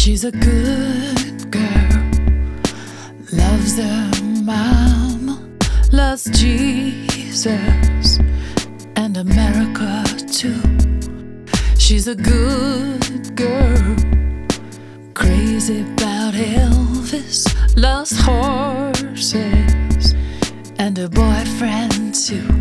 She's a good girl, loves her mom, loves Jesus and America too. She's a good girl, crazy about Elvis, loves horses and her boyfriend too.